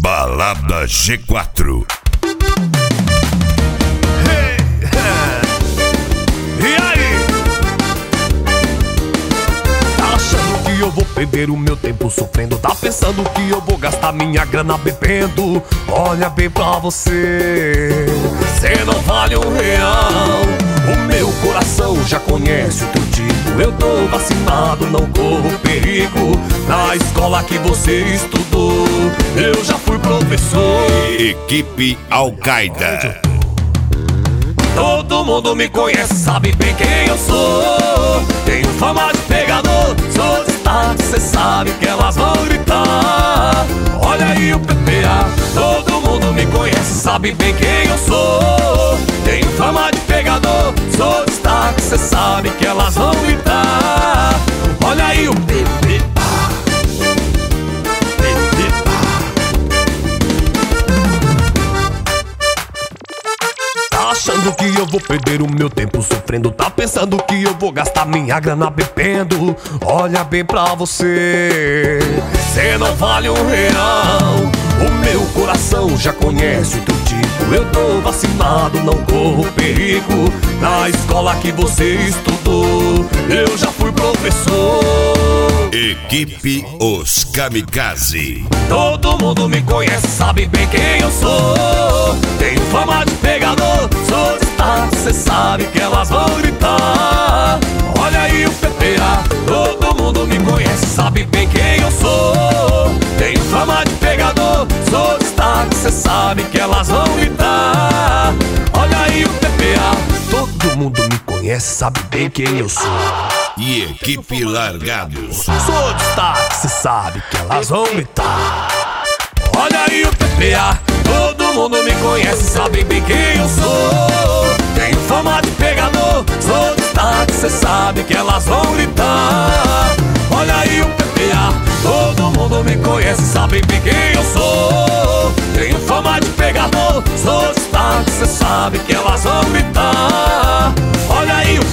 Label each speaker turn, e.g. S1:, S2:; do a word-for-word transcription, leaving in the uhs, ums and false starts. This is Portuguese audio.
S1: Balada G quatro.
S2: Hey, e aí? Tá achando que eu vou perder o meu tempo sofrendo? Tá pensando que eu vou gastar minha grana bebendo? Olha bem pra você, cê não vale um real. O meu coração já conhece o teu tipo. Eu tô vacinado, não corro perigo. Na escola que você estudou, eu já fui professor.
S1: Equipe Al-Qaeda.
S2: Todo mundo me conhece, sabe bem quem eu sou. Tenho fama de pegador, sou destaque, cê sabe que elas vão gritar. Olha aí o P P A. Todo mundo me conhece, sabe bem quem eu sou. Tenho fama de pegador, sou destaque, cê sabe que elas vão gritar. Olha aí o P P A. P P A. Tá achando que eu vou perder o meu tempo sofrendo? Tá pensando que eu vou gastar minha grana bebendo? Olha bem pra você, cê não vale um real. O meu coração já conhece o teu tipo. Eu tô vacinado, não corro perigo. Na escola que você estudou, eu já fui professor.
S1: Equipe Os Kamikaze.
S2: Todo mundo me conhece, sabe bem quem eu sou. Tenho fama de pegador, sou destaque, cê sabe que elas vão gritar. Olha aí o P P A. Todo mundo me conhece, sabe bem quem eu sou. Tenho fama de pegador, sou destaque, cê sabe que elas vão gritar. Olha aí o P P A. Todo mundo me conhece, sabe bem quem eu sou.
S1: E Equipe Largados.
S2: Sou destaque, cê sabe que elas vão gritar. Olha aí o P P A. Todo mundo me conhece, sabe bem quem eu sou. Tenho fama de pegador, sou destaque, cê sabe que elas vão gritar. Olha aí o P P A. Todo mundo me conhece, sabe bem quem eu sou. Tenho fama de pegador, sou destaque, cê sabe que elas vão gritar. Olha aí o